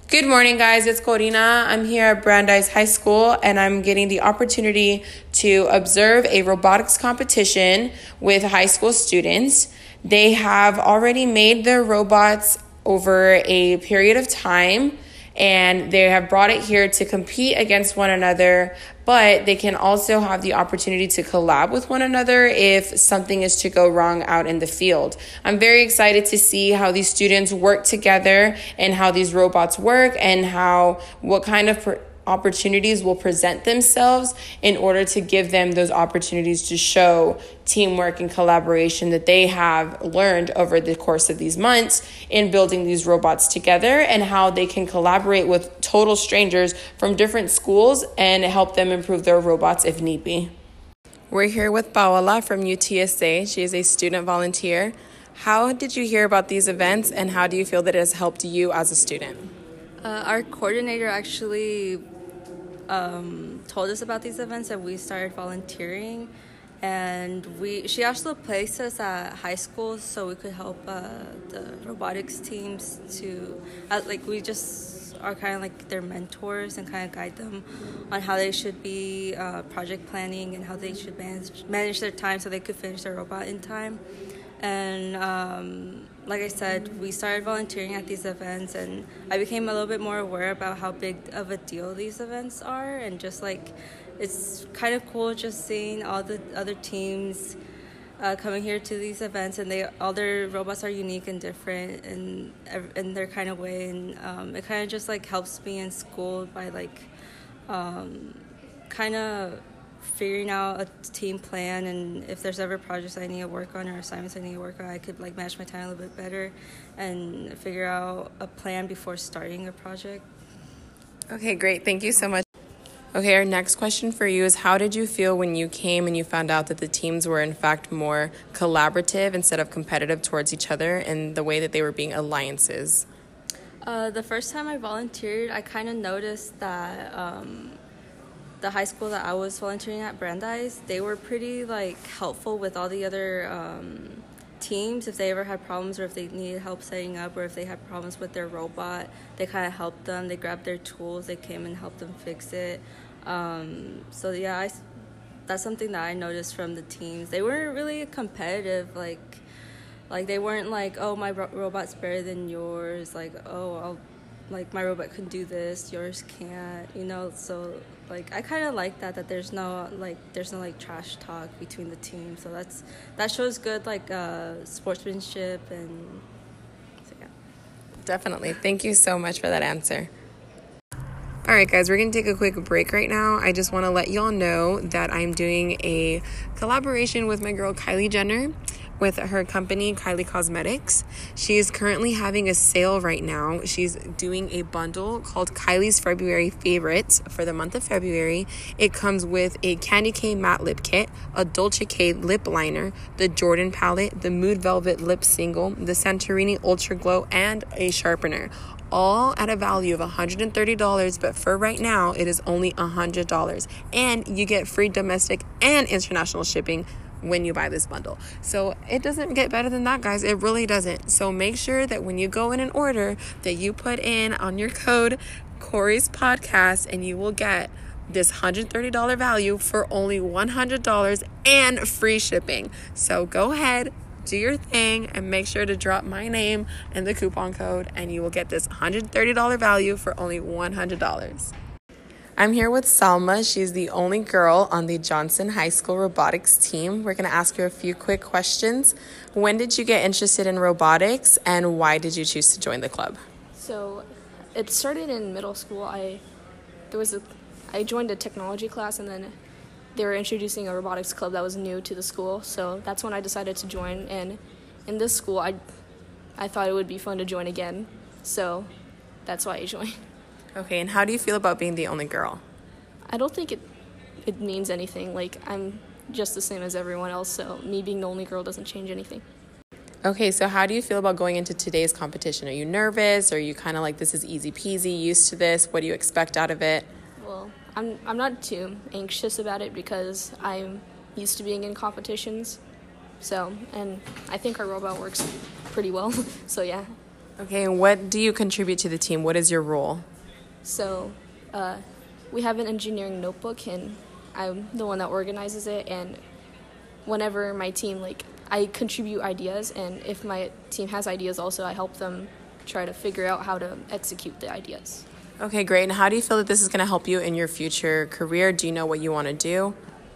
Good morning, guys. It's Corina. I'm here at Brandeis High School, and I'm getting the opportunity to observe a robotics competition with high school students. They have already made their robots over a period of time, and they have brought it here to compete against one another, but they can also have the opportunity to collab with one another if something is to go wrong out in the field. I'm very excited to see how these students work together and how these robots work and what kind of opportunities will present themselves in order to give them those opportunities to show teamwork and collaboration that they have learned over the course of these months in building these robots together, and how they can collaborate with total strangers from different schools and help them improve their robots if need be. We're here with Paola from UTSA. She is a student volunteer. How did you hear about these events, and how do you feel that it has helped you as a student? Our coordinator actually told us about these events, and we started volunteering. And she also placed us at high school so we could help the robotics teams to, we just are kind of like their mentors and kind of guide them on how they should be project planning and how they should manage their time so they could finish their robot in time. And like I said, we started volunteering at these events, and I became a little bit more aware about how big of a deal these events are, and just like it's kind of cool just seeing all the other teams coming here to these events, and all their robots are unique and different in their kind of way, and it kind of just like helps me in school by kind of figuring out a team plan, and if there's ever projects I need to work on or assignments I need to work on, I could like manage my time a little bit better and figure out a plan before starting a project. Okay, great. Thank you so much. Okay, our next question for you is, how did you feel when you came and you found out that the teams were in fact more collaborative instead of competitive towards each other, and the way that they were being alliances? The first time I volunteered, I kind of noticed that the high school that I was volunteering at, Brandeis, they were pretty helpful with all the other teams. If they ever had problems, or if they needed help setting up, or if they had problems with their robot, they kind of helped them. They grabbed their tools, they came and helped them fix it. So yeah, that's something that I noticed from the teams. They weren't really competitive, like they weren't like, oh, my robot's better than yours, my robot can do this, yours can't, so I kind of like that there's no trash talk between the teams. So that shows good sportsmanship, and so yeah. Definitely. Thank you so much for that answer. All right, guys, we're going to take a quick break right now. I just want to let y'all know that I'm doing a collaboration with my girl Kylie Jenner with her company, Kylie Cosmetics. She is currently having a sale right now. She's doing a bundle called Kylie's February Favorites for the month of February. It comes with a Candy K matte lip kit, a Dolce K lip liner, the Jordan palette, the Mood Velvet lip single, the Santorini Ultra Glow, and a sharpener. All at a value of $130, but for right now, it is only $100. And you get free domestic and international shipping when you buy this bundle. So it doesn't get better than that, guys. It really doesn't. So make sure that when you go in and order, that you put in on your code Corey's Podcast, and you will get this $130 value for only $100 and free shipping. So go ahead, do your thing, and make sure to drop my name and the coupon code, and you will get this $130 value for only $100. I'm here with Salma. She's the only girl on the Johnson High School robotics team. We're going to ask her a few quick questions. When did you get interested in robotics, and why did you choose to join the club? So it started in middle school. I joined a technology class, and then they were introducing a robotics club that was new to the school. So that's when I decided to join. And in this school, I thought it would be fun to join again. So that's why I joined. Okay, and how do you feel about being the only girl? I don't think it means anything. I'm just the same as everyone else, so me being the only girl doesn't change anything. Okay, so how do you feel about going into today's competition? Are you nervous? Or are you kind of like, this is easy peasy, used to this? What do you expect out of it? Well, I'm not too anxious about it because I'm used to being in competitions. So, and I think our robot works pretty well. So yeah. Okay, and what do you contribute to the team? What is your role? So we have an engineering notebook, and I'm the one that organizes it. And whenever my team, I contribute ideas, and if my team has ideas also, I help them try to figure out how to execute the ideas. Okay, great. And how do you feel that this is going to help you in your future career? Do you know what you want to do?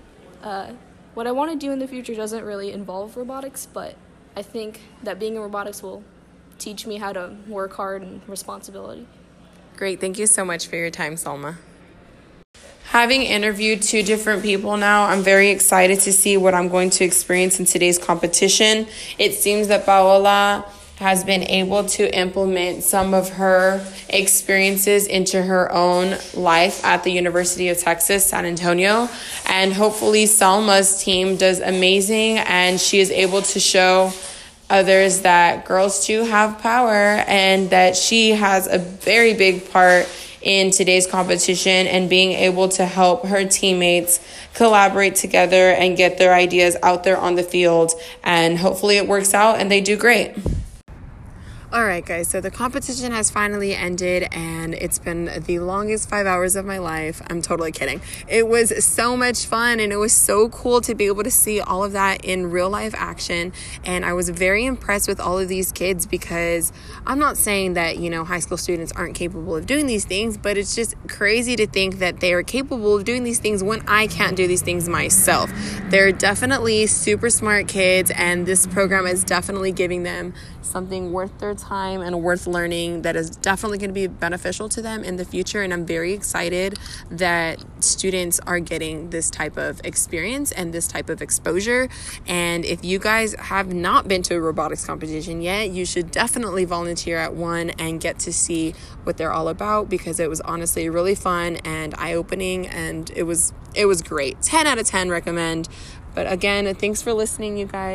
What I want to do in the future doesn't really involve robotics, but I think that being in robotics will teach me how to work hard and responsibility. Great. Thank you so much for your time, Salma. Having interviewed 2 different people now, I'm very excited to see what I'm going to experience in today's competition. It seems that Paola has been able to implement some of her experiences into her own life at the University of Texas, San Antonio. And hopefully Salma's team does amazing, and she is able to show others that girls too have power, and that she has a very big part in today's competition and being able to help her teammates collaborate together and get their ideas out there on the field. And hopefully it works out and they do great. All right, guys, so the competition has finally ended, and it's been the longest 5 hours of my life. I'm totally kidding. It was so much fun, and it was so cool to be able to see all of that in real life action. And I was very impressed with all of these kids, because I'm not saying that, high school students aren't capable of doing these things, but it's just crazy to think that they are capable of doing these things when I can't do these things myself. They're definitely super smart kids, and this program is definitely giving them something worth their time and worth learning that is definitely going to be beneficial to them in the future. And I'm very excited that students are getting this type of experience and this type of exposure. And if you guys have not been to a robotics competition yet, you should definitely volunteer at one and get to see what they're all about, because it was honestly really fun and eye-opening, and it was great. 10 out of 10 recommend. But again, thanks for listening, you guys.